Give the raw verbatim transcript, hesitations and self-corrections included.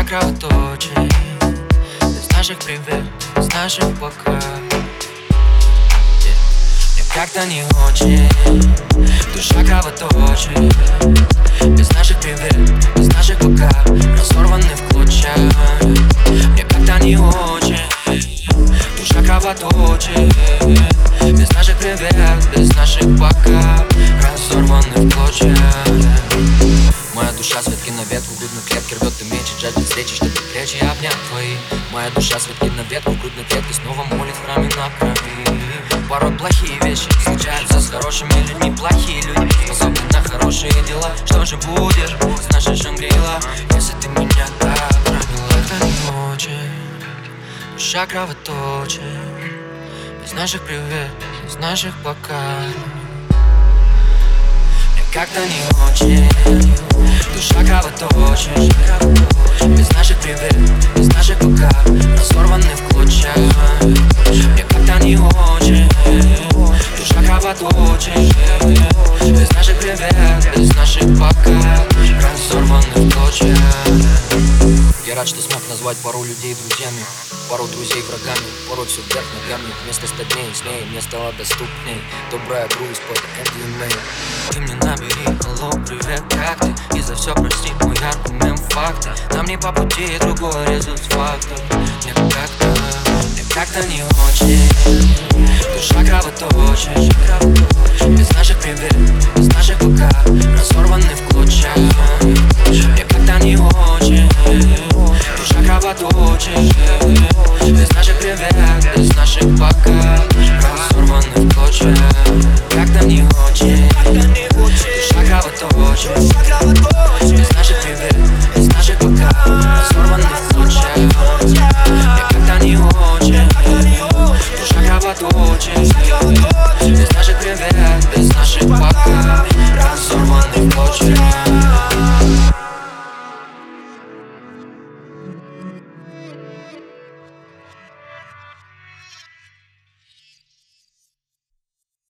кровоточит без наших привет, без наших пока. Мне как-то не очень, душа кровоточит без наших привет, без наших пока, разорваны в клочья. Мне как-то не очень, душа кровоточит без наших привет, без наших пока, разорваны в клочья. Моя душа с ветки на ветку, в грудной клетке рвет и мечет, жаждет встречи, чтобы плечи обнять твои. Моя душа с ветки на ветку, в грудной клетке снова молит в храме на крови. Порой плохие вещи случаются с хорошими людьми. Плохие люди способны на хорошие дела. Что же будешь с нашей Шангрила, если ты меня так ранила? Это не очень, душа кровоточит без наших привет, без наших пока. Как-то не очень, душа кровоточит без наших привет, без наших пока, разорваны в клочья. Мне как-то не очень, душа кровоточит без наших привет, без наших пока, разорваны в клочья. Я рад, что смог назвать пару людей друзьями, пару друзей врагами. Порой все вверх ногами, вместо стадней с ней мне стало доступней добрая грусть под эм ди эм эй. Ты мне набери, алло, привет, как ты? И за все прости мой аргумент, факты. Нам не по пути, другой резус фактов. Мне как-то, мне как-то не очень, душа кровоточит без наших привет, без наших пока, разорваны в клочья.